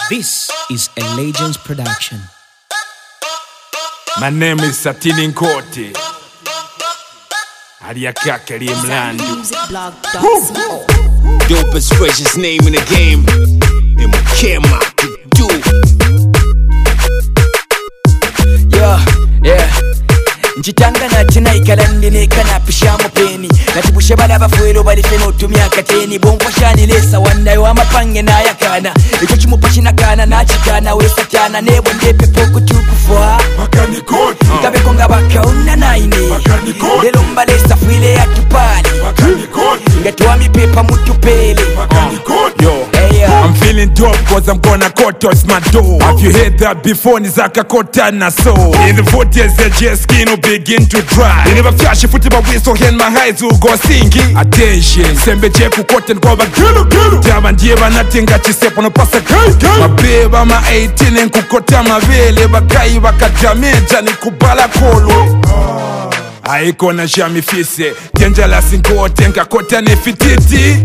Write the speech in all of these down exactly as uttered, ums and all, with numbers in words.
This is a Legends production. My name is Satini Nkote. Aliyakaka liye mlandu. Dopest, freshest name in the game. And we came out to do. Yeah, yeah. Njitanga na tina ikalandine kana pishamu peni natibushe bala bafuero bali feno tumia kateni bongo shani lesa wanda wa mapange na yakana iko chimupashi na kana na chikana we satana nebo ndepe poko tukufwa Makani koti Kabe konga baka una naine Makani koti Lelo mbalesa fuile ya tupali Makani koti Ngatuwa mipepa mutupele Makani koti Yo hey, uh. I'm feeling dope cause I'm gonna cut us my door. Have you heard that before? Nizaka kota na so in the forties the jet skin will begin to dry. You never flash your foot but we so hand my eyes will go singing. Attention sembe cheku kote nkoba kilu kilu Jama ndieba natinga chisepo no pasa kai kai Mabeba ma eighteen nkukota mavele Bakai wakadameja ni kubala kolo Aiko na jami fise Tenja la sinkote nkakota nefititi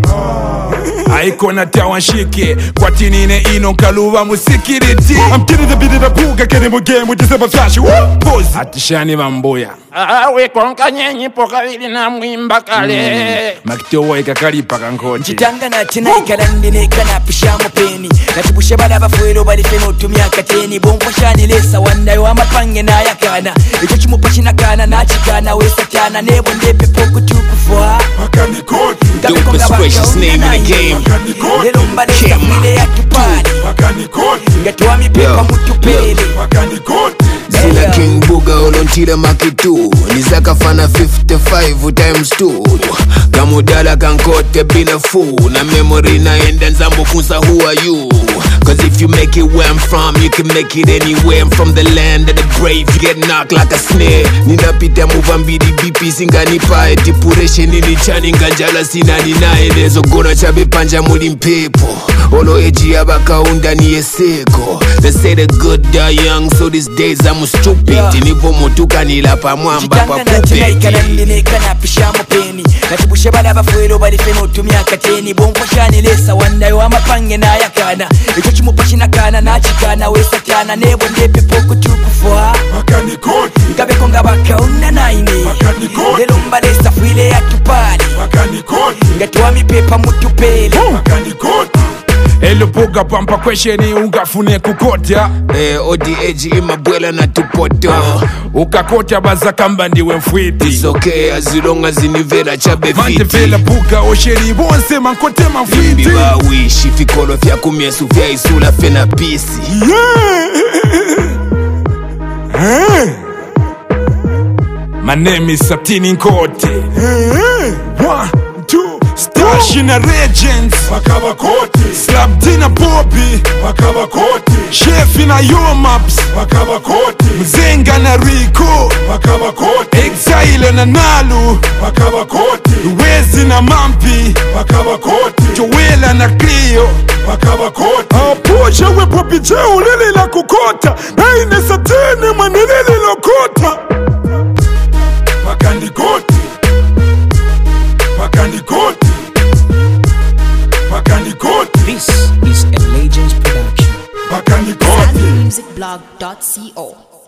Aiko na tawanshike Kwa tinine ino nkaluwa musikiriti I'm getting the beat of the book I get in my game with this ever flash Pose Atishani mamboya Awe konka nyenyi poka vili na mwimba kale Makitowa ikakali paka nkoti Njitanga na tina ikalandine kana pishamu peni natibushe bala bafuero bali feno tumia kateni bongo shani lesa wanda wa mapange na yakana iko chimupashi na kana na chikana we satana nebo ndepe poko tukufwa Makani koti Dopest, freshest name in the game. Lelo mbalesa fuile ya tupali Makani koti Ngatuwa mipepa mutupele Makani koti Zina King Buga olontile makitu Nizaka fana fifty-five times two Kamudala kankote bila fu Na memory na enda nzambo funsa who are you Cause if you make it where I'm from You can make it anywhere I'm from the land of the brave You get knocked like a snare Ninapita muvambidi B P singanipae Depuration inichani nganjala sinani nae Nezo gona chabe panja muli mpepo Olo eji abakaunda ni eseko They say the good die young So these days I'm stupid yeah. Nipo motuka nilapa mwamba pa Njitanga na tina ikalandine kana pishamu peni natibushe bala bafuero bali feno tumia kateni bongo shani lesa wanda wa mapange na yakana iko chimupashi na kana na chikana we satana nebo ndepe poko tukufwa Makani koti Kabe konga baka una naine Makani koti Lelo mbalesa fuile ya tupali Makani koti Ngatuwa mipepa mutupele Makani koti Elo poga pampa kwesheni ungafune kukota Eh, O D A G imabwela na tupoto Ukakota baza kamba ndiwe mfwiti It's okay as long as inivela chabe Mante fiti vela buka osheri bonse mankote mafwiti Bimbi bawishi fikolo fya kumyesu fya isula fena pisi yeah. My name is Satini Nkote One, two, Stash in a Regents Wakaba Kote Slap Dina Bobby Wakaba Kote Chef in a Yo Maps Wakaba Kote Mzenga na Rico Wakaba Kote Exile na Nalu Wakaba Kote Wezi na Mampi Wakaba Kote Joela na Clio Wakaba Kote Aposha we popi je ulili la kukota Na ine Satini manilili lokota Makani Kote Makani Kote Makani Kote This is a Legends production. Makani Kote musicblog dot co